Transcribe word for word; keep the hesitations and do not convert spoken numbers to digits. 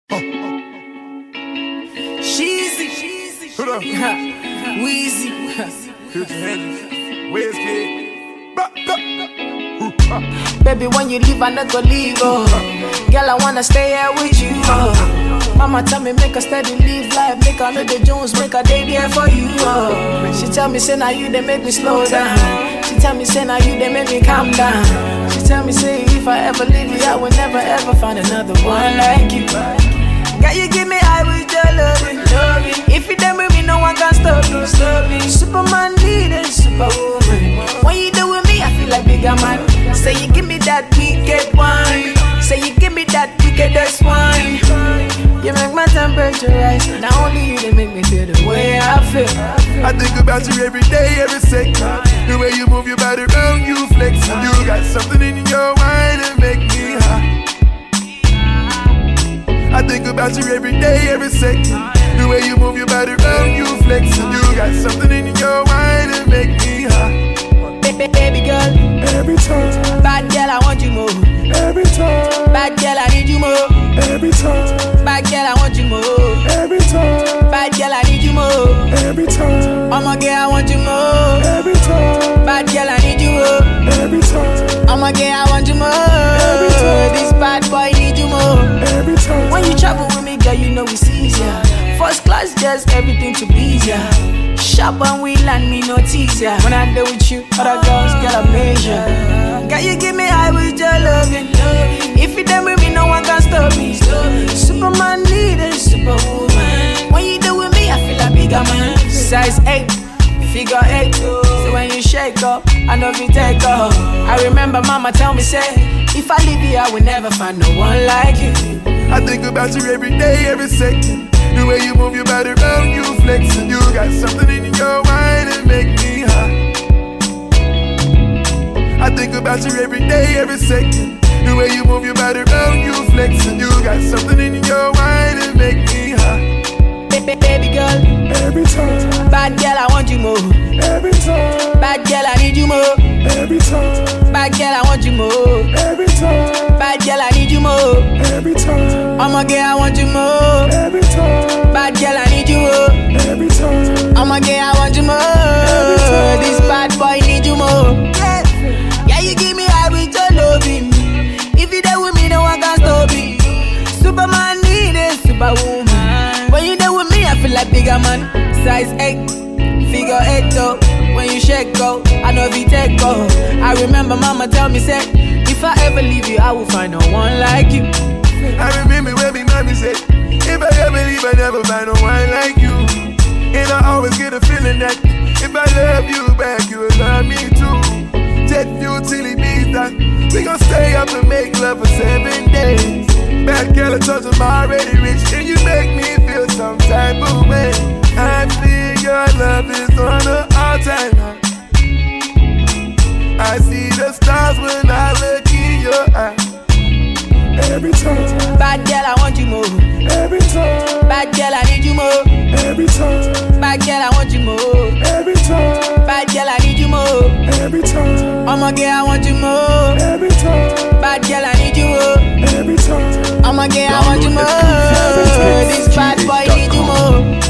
Sheezy, Hold up. Weezy, Future Hendrix, Wiz Kid. baby, when you leave, I not go leave, oh. Girl, I wanna stay here with you, oh. Mama tell me make a steady live life, make her know the Jones, make a day there for you, oh. She tell me say now you they make me slow down. She tell me say now you they make me calm down. She tell me say if I ever leave you, I will never ever find another one like you. Girl, you give me high with your loving, loving. If you done with me, no one can stop me, stop me. Superman needed superwoman. When you do with me, I feel like bigger man. Say you give me that wicked wine. Say you give me that wickedest wine. You make my temperature rise. Not only you, they make me feel the way I feel. I think about you every day, every second. The way you move your body around, you flex. You got something in your wine that make me high. I think about you every day, every second. The way you move your body around, you flex. You got something in your wine that make me high. Baby girl, every time. Bad girl, I want you more. Every time. Bad girl, I need you more. Every time. Bad girl, I want you more. Every time. Bad girl, I need you more. Every time. I'm a girl, I want you more. Every time. Bad girl, I need you more. Every time. I'm a girl, I want you more. Every time. This bad boy need you more. Every time. When you travel with me, girl, you know it's easier. First class, just everything to please ya. Shop and we land me no teaser. When I deal with you, other girls get a measure. Girl, you give me high with your loving. If you done with me, no one can stop me. Superman needed superwoman. When you do with me, I feel like bigger man. Size eight, figure eight. So when you shake up, I know if you take off. I remember mama tell me say, if I leave you, I will never find no one like you. I think about you every day, every second. The way you move your body around, you flex. And you got something in your mind that make me high. I think about you every day, every second. The way you move your body around, you flex. And you got something in your mind that make me high. Baby girl, every time. Bad girl, I want you more. Every time. Bad girl, I need you more. Every time. Bad girl, I want you more. Every time. Bad girl, I need you more. Every time. I'm a girl, I want you more. Every time. Bad girl, I need you more. Every time. I'm a girl, I want you more. Every time. This bad boy need you more. Yeah, yeah, you give me high with your loving. If you there with me, no one can stop me. Superman needed superwoman. When you there with me, I feel like bigger man. Size eight, figure eight though. When you shake go, I know if you take go. I remember mama tell me say, if I ever leave you, I will find no one like you. I remember when me mommy said, if I ever leave, I never find no one like you. And I always get a feeling that if I love you back, you will love me too. Jet fuel till it means that we gon' stay up and make love for seven days. Bad girl, I told you I'm already rich, and you make me feel some type of way. I feel your love is on the all-time high. I see the stars when I look in your eyes. Every time. Bad girl, I want you more. Every time. Bad girl, I need you more. Every time. Bad girl, I want you more. Every time. Bad girl, I need you more. Every time. I'm a girl, I want you more. Every time. Bad girl, I need you more. Every time. I'm a girl, I want you more. This bad boy need you more.